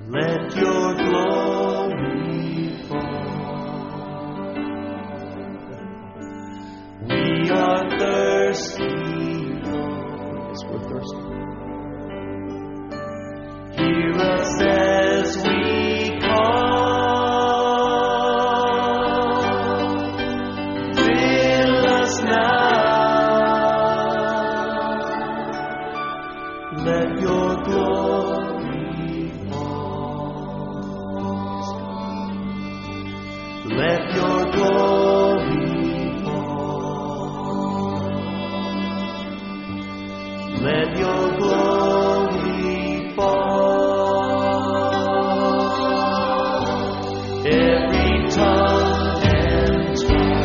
Let your glory fall. We are thirsty, Lord. Yes, we're thirsty. Hear us as we call. Fill us now. Let your glory fall. Let your glory fall. Let your glory fall. Every tongue and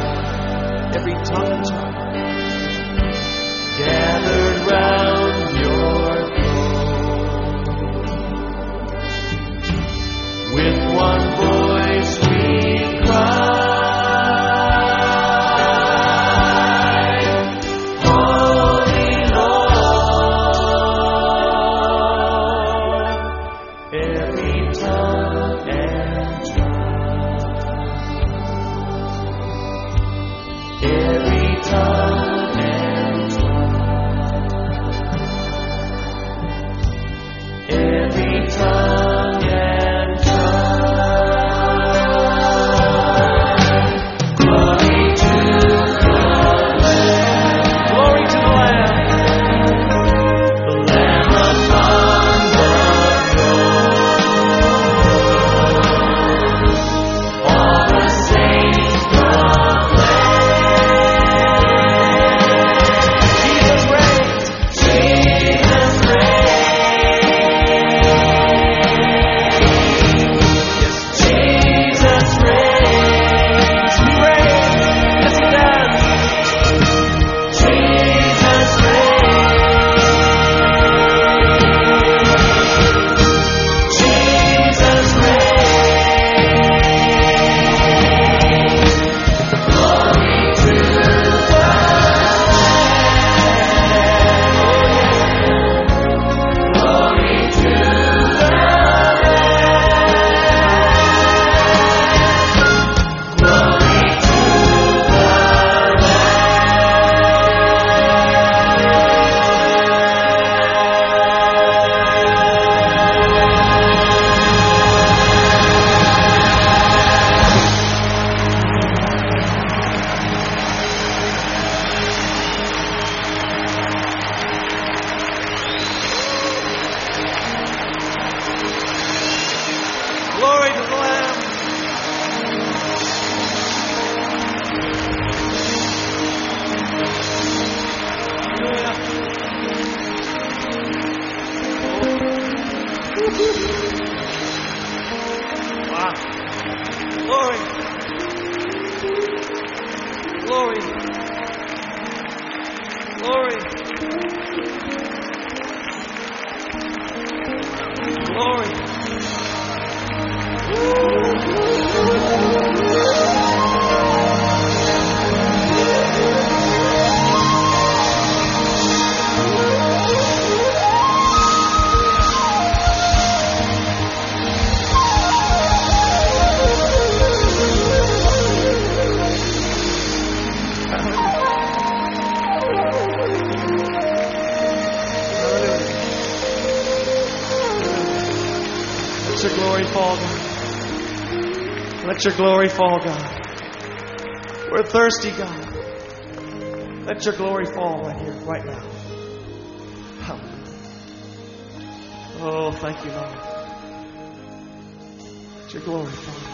tongue gathered round your throne. With one voice we cry, Holy Lord. Every tongue and tribe, every tongue and tribe, every tongue and tribe. Glory to the Lamb. Glory to the Lamb. The Lamb upon the throne. All the saints proclaim. Jesus reigns. Jesus reigns. Yes, Jesus reigns. He reigns. Yes, he does. Jesus reigns. Jesus reigns. Glory to the Lamb. Glory to the Lamb. Glory to Glory to the Lamb. Wow. Glory. Glory. Glory. Glory. Let your glory fall, God. Let your glory fall, God. We're thirsty, God. Let your glory fall right here, right now. Hallelujah. Oh, thank you, Lord. Let your glory fall.